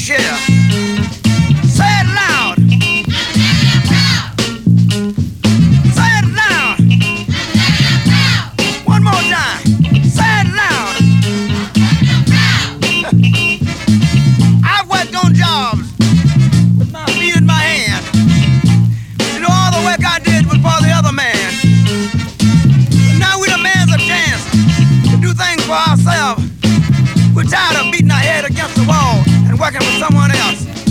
share. Say it loud. Say it loud. One more time. Say it loud. I've worked on jobs with my feet in my hand. You know, all the work I did was for the other man. But now we demand a chance to do things for ourselves. We're tired of beating our head against the wall and working for someone else.